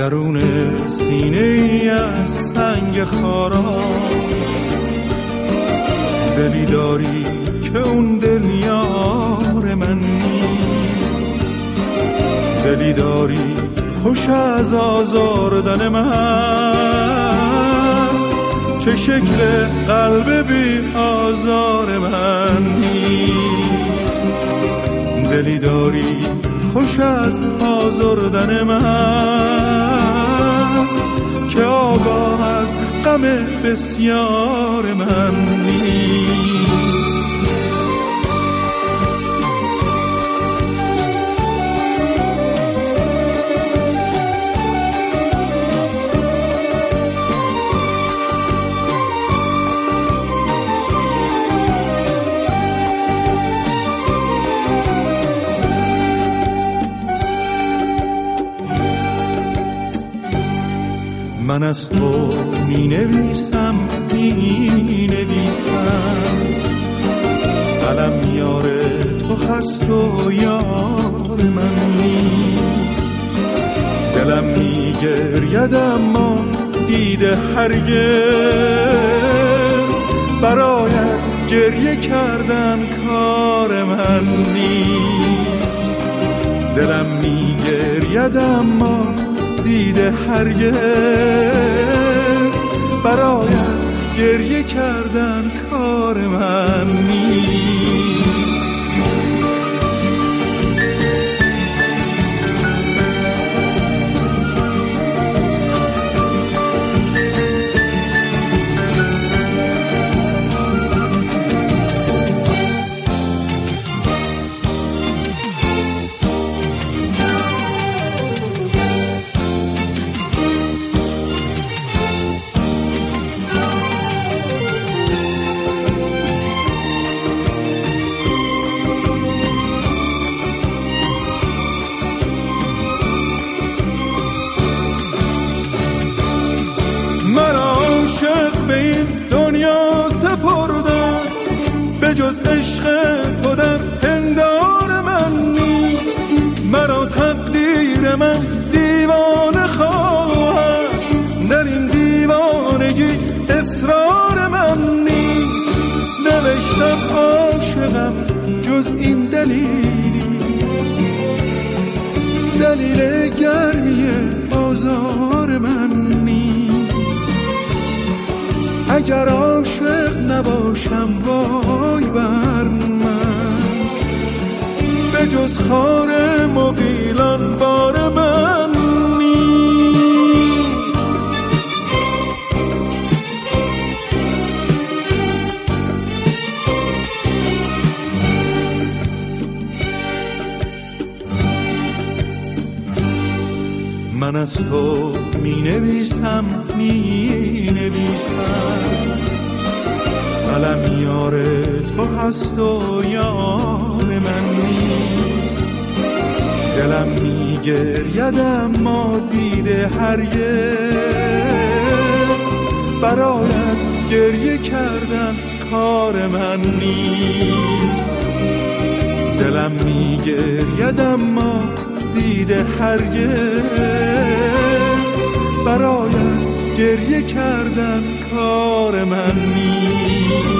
درون سینه ای از سنگ خارا دلی داری که اون دل یار من نیست، دلی داری خوش از آزاردن من که شکل قلب بی آزار من نیست، دلی داری خوش از آزردن من که آگاه از غم بسیار من نیست. من از تو می نویسم قلم یار تو هست و یار من نیست، دلم می گرید اما دیده هرگز برایت گریه کردن کار من نیست، دلم می گرید اما دیده هرگز برایت گریه کردن کار من نیست. جز عشق تو در پندار من نیست، مرا تقدیر من دیوانه خواهد، در این دیوانگی اصرار من نیست، نوشتم عاشقم جز این دلیل گرمی بازار من نیست، اگر عاشق نباشم وای بر من، به جز خار مغیلان بار من نیست. من از تو می نویسم قلم یار تو هست و یار من نیست، دلم می گرید اما دیده هرگز برایت گریه کردن کار من نیست، دلم می گرید اما دیده هرگز برایت گریه کردن کار من نیست.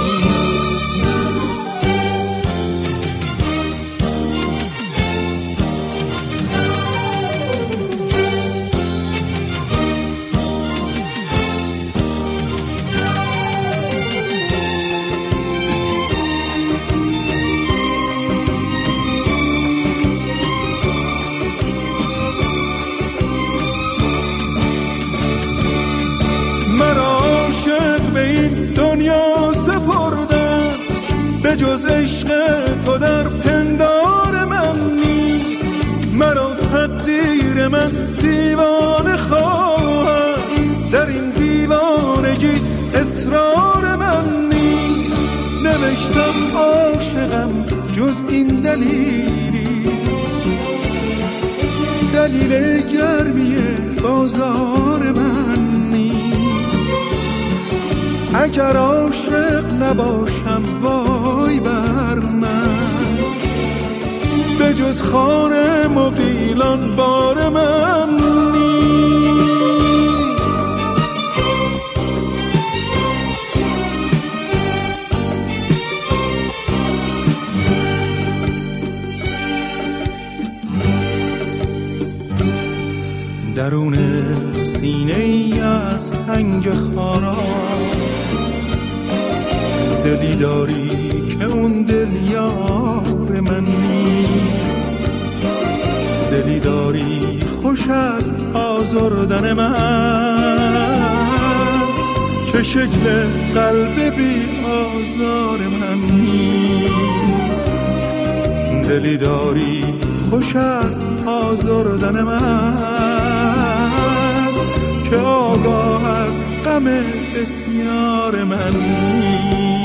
به جز عشق تو در پندار من نیست، مرا تقدیر من دیوانه خواهد، در این دیوانگی اصرار من نیست، نوشتم عاشقم جز این دلیل گرمی بازار من نیست، اگر عاشق نباشم وای بر من، به جز خار مغیلان بار من نیست. درون سینه ای از سنگ خارا دلی داری که اون دل یار من نیست، دلی داری خوش از آزردن من که شکل قلب بی آزار من نیست، دلی داری خوش از آزردن من که آگاه از غم بسیار من نیست.